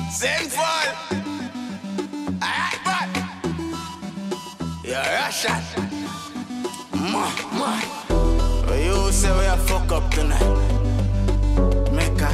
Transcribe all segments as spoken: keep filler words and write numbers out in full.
Sinful. Alright, but you're Russian. Ma, ma. Well, you say we a fuck up tonight. Mecca,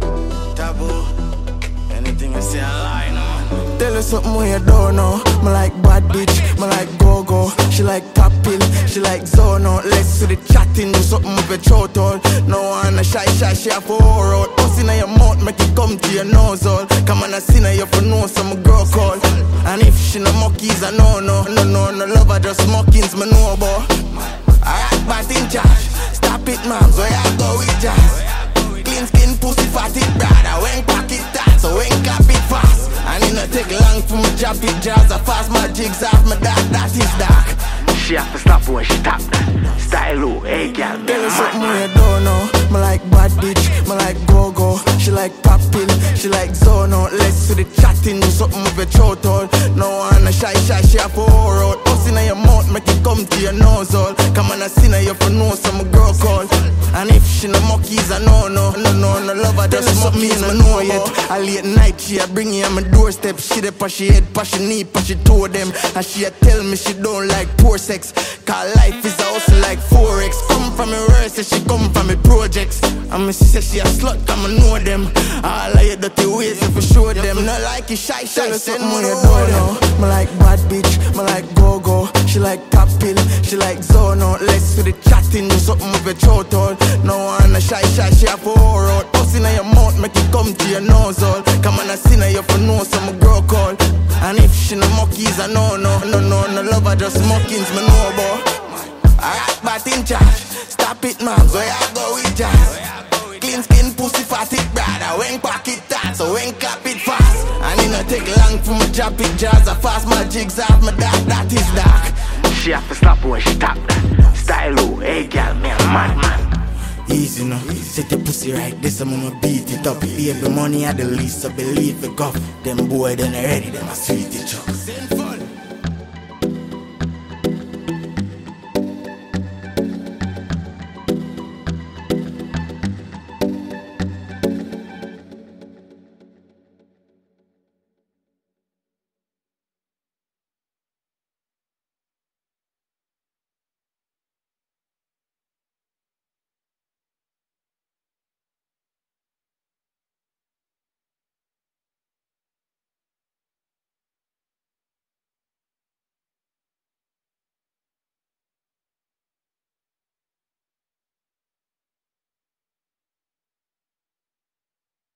taboo. Anything I say a lie, no man. Tell her something when you don't know. Me like bad bitch, me like go-go. She like top pill, she like zono. Let's to the chatting, do something with your throat all. No one a shy shy, she a for out. Puss in your mouth, make it come to your nose all. Come on, I see now you for know some girl call. And if she no monkeys, I know no. No, no, no love her, just mockings, me know about. Alright, but in charge. Stop it, man, so I go with jazz. Clean skin, pussy, fatty, brother. When pocket tight, so when clap it fast. And it no take long for me drop it jazz. I fast my jigs off my dark, that is dark. She have to stop when she tap that. Style low, hey girl, me Tell her a something madman. when you don't know. Me like bad bitch, me like go-go. She like pop pill, she like zono. Let's to the chatting, do something with your throat all. No one a shy shy, she a for out. Puss in your mouth, make it come to your nose all. Come on, I see now you for know some girl call. And if she no monkeys, I know no. No, no, no love her, just monkeys, me know yet. A late night, she a bring you on my doorstep. She dey pa she head, pa she knee, pa she toe them. And she a tell me she don't like poor sex. Cause life is a hustle like forex. Come from me worse, say she come from me projects. And me she say she a slut, come I know them. All of your dirty ways, if you show them. Not like you shy, shy, send me you don't know. Me like bad bitch, me like go-go. She like top pill, she like zono. Let's to the chatting, do something with your throat all. No one a shy, shy, she a for out. Puss in your mouth, make it come to your nose all. Come on, I see now you for know some girl call. And if she no monkeys, I know no. No, no, no love her, just mockings, me know about. Alright, but in charge. Stop it, man, so I go with jazz. Clean skin, pussy, fatty, brother. When pocket tight, so when clap it fast. And it no take long for me drop it jazz. I fast my jigs off my dark, that is dark. She have to stop when she tap that. Style low, hey girl, me a madman. Easy no, set the pussy right, this I'm gonna beat it up. Baby money at the least, so believe it go. Them boy, then ready, them a sweet it up.